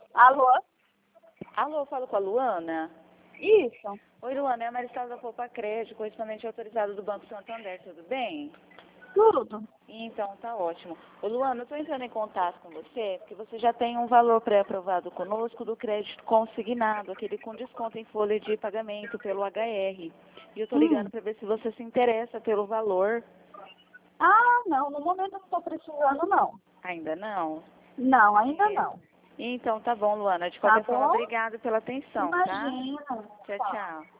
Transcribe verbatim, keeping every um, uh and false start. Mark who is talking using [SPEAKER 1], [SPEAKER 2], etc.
[SPEAKER 1] Alô?
[SPEAKER 2] Alô, falo com a Luana?
[SPEAKER 1] Isso.
[SPEAKER 2] Oi, Luana, é a Maristela da Poupa Crédito, correspondente autorizado do Banco Santander, tudo bem?
[SPEAKER 1] Tudo.
[SPEAKER 2] Então, tá ótimo. Ô, Luana, eu tô entrando em contato com você, porque você já tem um valor pré-aprovado conosco do crédito consignado, aquele com desconto em folha de pagamento pelo H R. E eu tô
[SPEAKER 1] Hum.
[SPEAKER 2] ligando para ver se você se interessa pelo valor.
[SPEAKER 1] Ah, não. No momento eu não estou precisando, não.
[SPEAKER 2] Ainda não?
[SPEAKER 1] Não, ainda não.
[SPEAKER 2] Então, tá bom, Luana. De
[SPEAKER 1] Tá
[SPEAKER 2] qualquer forma,
[SPEAKER 1] bom?
[SPEAKER 2] obrigada pela atenção, tá?
[SPEAKER 1] Imagina.
[SPEAKER 2] Tchau,
[SPEAKER 1] Tá.
[SPEAKER 2] tchau.